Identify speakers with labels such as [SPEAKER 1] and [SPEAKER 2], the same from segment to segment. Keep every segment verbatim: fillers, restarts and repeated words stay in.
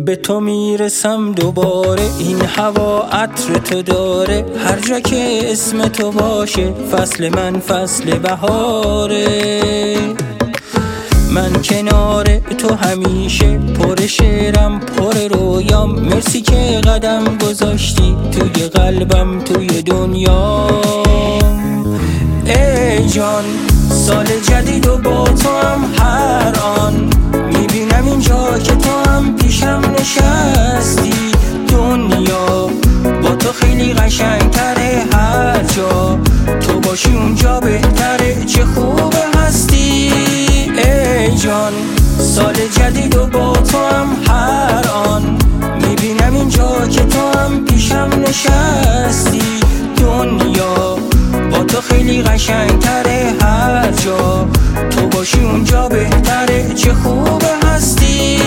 [SPEAKER 1] به تو میرسم دوباره، این هوا عطر تو داره، هر جا که اسم تو باشه فصل من فصل بهاره. من کنار تو همیشه پر شعرم پر رویام، مرسی که قدم گذاشتی توی قلبم توی دنیام. ای جان سال جدید و با تو هم هر آن میبینم اینجا که تو هم پیشم نشستی. دنیا با تو خیلی قشنگتره، هر جا تو باشی اونجا بهتره، چه خوبه هستی. ای جان سال جدید و با تو هم هر آن میبینم اینجا که تو هم پیشم نشستی. دنیا با تو خیلی قشنگتره، هر جا تو باشی اونجا بهتره، چه خوبه هستی.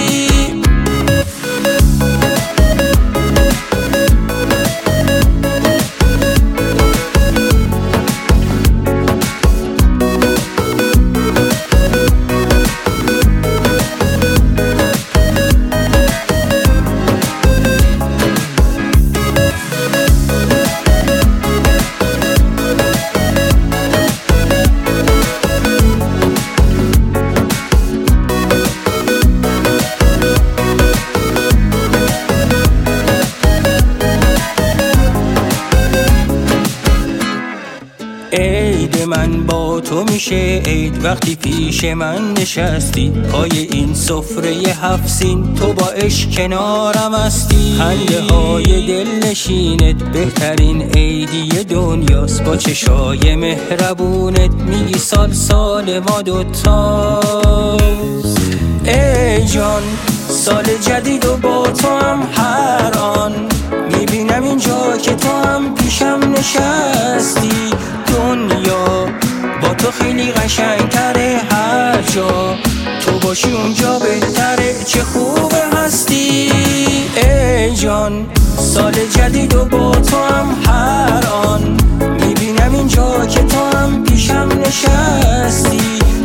[SPEAKER 1] عید من با تو میشه عید وقتی پیش من نشستی، پای این سفره هفت سین تو با عشق کنارم هستی. خنده های دل نشینت بهترین عیدی دنیاست، با چشای مهربونت میگی سال سال ما دوتاست. ای جان سال جدید و با تو هم هر آن میبینم اینجا که تو هم پیشم نشستی. دنیا با تو خیلی قشنگتره، هر جا تو باشی اونجا بهتره، چه خوبه هستی. ای جان سال جدید و با تو هم هر آن میبینم اینجا که تو هم پیشم نشستی.